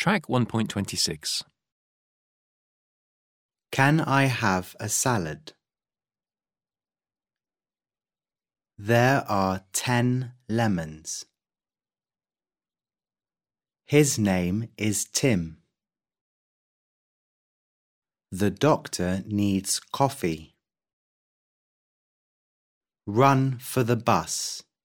Track 1.26. Can I have a salad? There are 10 lemons. His name is Tim. The doctor needs coffee. Run for the bus.